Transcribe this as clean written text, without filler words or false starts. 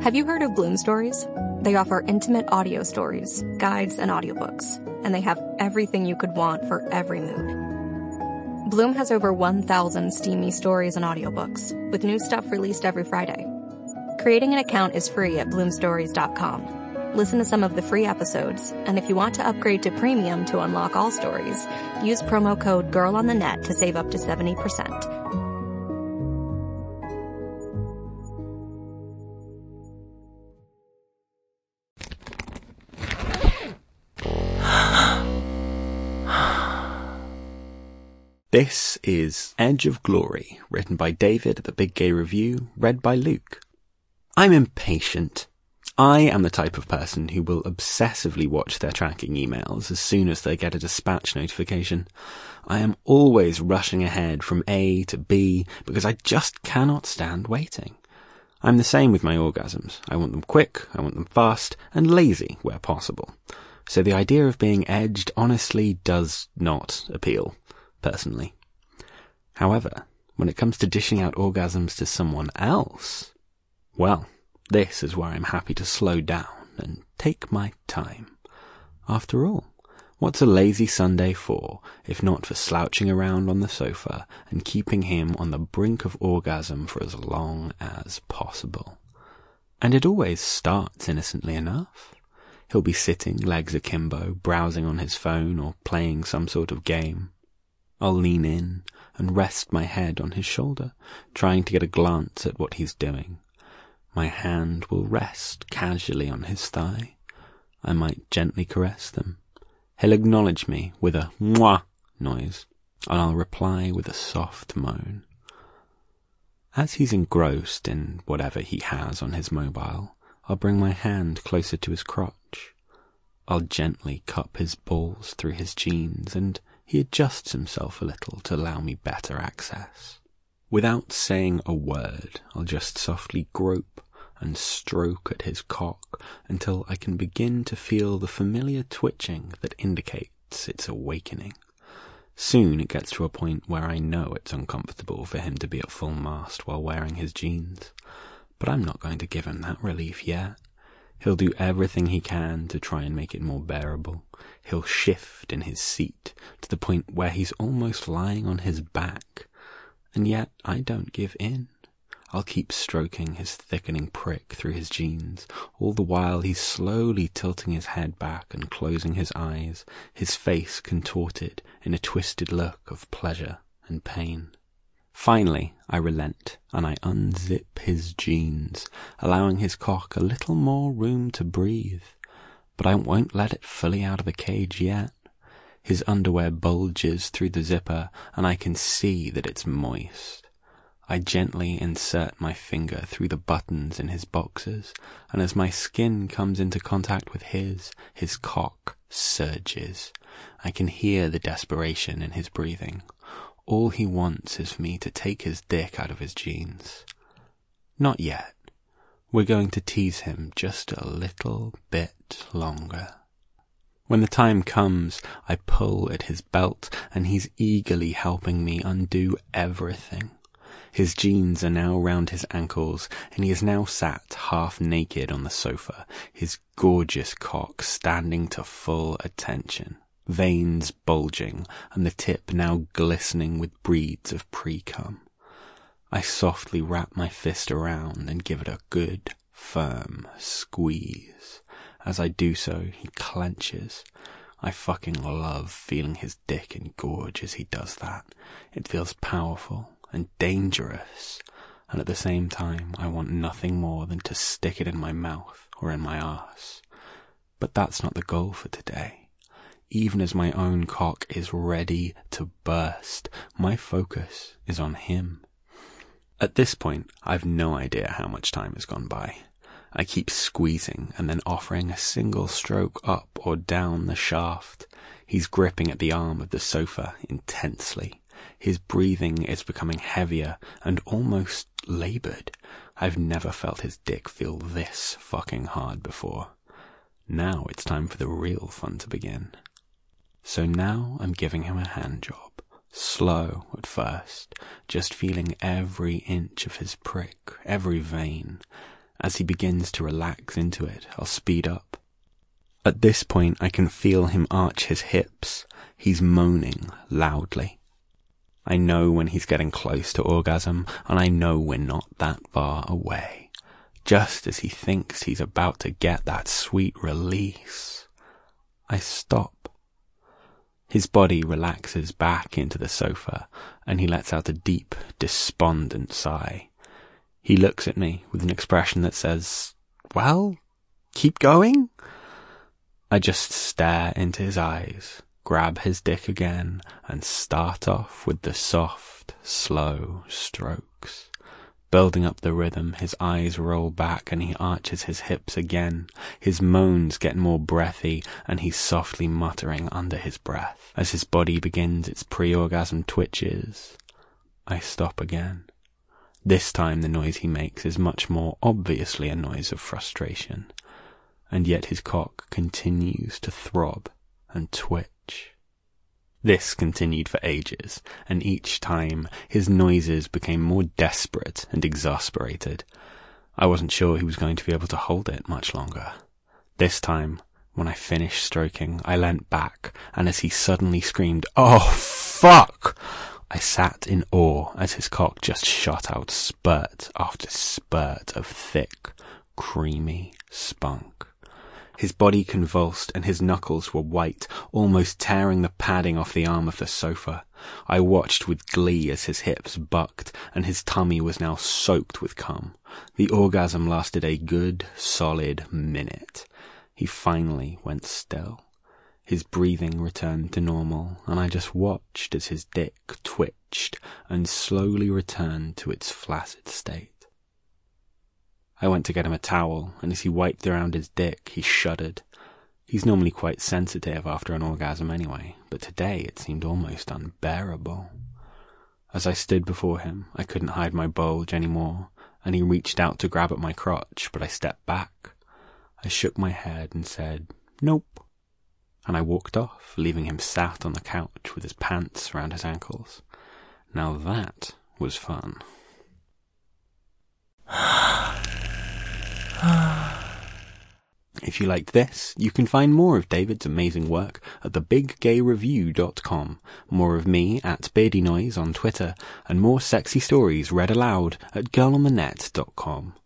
Have you heard of Bloom Stories? They offer intimate audio stories, guides, and audiobooks, and they have everything you could want for every mood. Bloom has over 1,000 steamy stories and audiobooks, with new stuff released every Friday. Creating an account is free at bloomstories.com. Listen to some of the free episodes, and if you want to upgrade to premium to unlock all stories, use promo code GIRLONTHENET to save up to 70%. This is Edge of Glory, written by David at the Big Gay Review, read by Luke. I'm impatient. I am the type of person who will obsessively watch their tracking emails as soon as they get a dispatch notification. I am always rushing ahead from A to B because I just cannot stand waiting. I'm the same with my orgasms. I want them quick, I want them fast, and lazy where possible. So the idea of being edged honestly does not appeal. Personally. However, when it comes to dishing out orgasms to someone else, well, this is where I'm happy to slow down and take my time. After all, what's a lazy Sunday for, if not for slouching around on the sofa and keeping him on the brink of orgasm for as long as possible? And it always starts innocently enough. He'll be sitting, legs akimbo, browsing on his phone or playing some sort of game. I'll lean in and rest my head on his shoulder, trying to get a glance at what he's doing. My hand will rest casually on his thigh. I might gently caress them. He'll acknowledge me with a mwah noise, and I'll reply with a soft moan. As he's engrossed in whatever he has on his mobile, I'll bring my hand closer to his crotch. I'll gently cup his balls through his jeans, and he adjusts himself a little to allow me better access. Without saying a word, I'll just softly grope and stroke at his cock until I can begin to feel the familiar twitching that indicates its awakening. Soon it gets to a point where I know it's uncomfortable for him to be at full mast while wearing his jeans, but I'm not going to give him that relief yet. He'll do everything he can to try and make it more bearable. He'll shift in his seat to the point where he's almost lying on his back. And yet I don't give in. I'll keep stroking his thickening prick through his jeans, all the while he's slowly tilting his head back and closing his eyes, his face contorted in a twisted look of pleasure and pain. Finally, I relent, and I unzip his jeans, allowing his cock a little more room to breathe. But I won't let it fully out of the cage yet. His underwear bulges through the zipper, and I can see that it's moist. I gently insert my finger through the buttons in his boxers, and as my skin comes into contact with his cock surges. I can hear the desperation in his breathing. All he wants is for me to take his dick out of his jeans. Not yet. We're going to tease him just a little bit longer. When the time comes, I pull at his belt, and he's eagerly helping me undo everything. His jeans are now round his ankles, and he is now sat half naked on the sofa, his gorgeous cock standing to full attention. Veins bulging, and the tip now glistening with beads of pre-cum. I softly wrap my fist around and give it a good, firm squeeze. As I do so, he clenches. I fucking love feeling his dick engorge as he does that. It feels powerful and dangerous, and at the same time, I want nothing more than to stick it in my mouth or in my arse. But that's not the goal for today. Even as my own cock is ready to burst, my focus is on him. At this point, I've no idea how much time has gone by. I keep squeezing and then offering a single stroke up or down the shaft. He's gripping at the arm of the sofa intensely. His breathing is becoming heavier and almost laboured. I've never felt his dick feel this fucking hard before. Now it's time for the real fun to begin. So now I'm giving him a hand job, slow at first, just feeling every inch of his prick, every vein, As he begins to relax into it, I'll speed up. At this point, I can feel him arch his hips. He's moaning loudly. I know when he's getting close to orgasm, and I know we're not that far away. Just as he thinks he's about to get that sweet release, I stop. His body relaxes back into the sofa, and he lets out a deep, despondent sigh. He looks at me with an expression that says, "Well, keep going?" I just stare into his eyes, grab his dick again, and start off with the soft, slow strokes. Building up the rhythm, his eyes roll back and he arches his hips again. His moans get more breathy and he's softly muttering under his breath. As his body begins its pre-orgasm twitches, I stop again. This time the noise he makes is much more obviously a noise of frustration, and yet his cock continues to throb and twitch. This continued for ages, and each time his noises became more desperate and exasperated. I wasn't sure he was going to be able to hold it much longer. This time, when I finished stroking, I leant back, and as he suddenly screamed, "Oh, fuck!" I sat in awe as his cock just shot out spurt after spurt of thick, creamy spunk. His body convulsed and his knuckles were white, almost tearing the padding off the arm of the sofa. I watched with glee as his hips bucked and his tummy was now soaked with cum. The orgasm lasted a good, solid minute. He finally went still. His breathing returned to normal, and I just watched as his dick twitched and slowly returned to its flaccid state. I went to get him a towel, and as he wiped around his dick, he shuddered. He's normally quite sensitive after an orgasm anyway, but today it seemed almost unbearable. As I stood before him, I couldn't hide my bulge anymore, and he reached out to grab at my crotch, but I stepped back. I shook my head and said, "Nope," and I walked off, leaving him sat on the couch with his pants around his ankles. Now that was fun. If you liked this, you can find more of David's amazing work at thebiggayreview.com, more of me at Beardy Noise on Twitter, and more sexy stories read aloud at girlonthenet.com.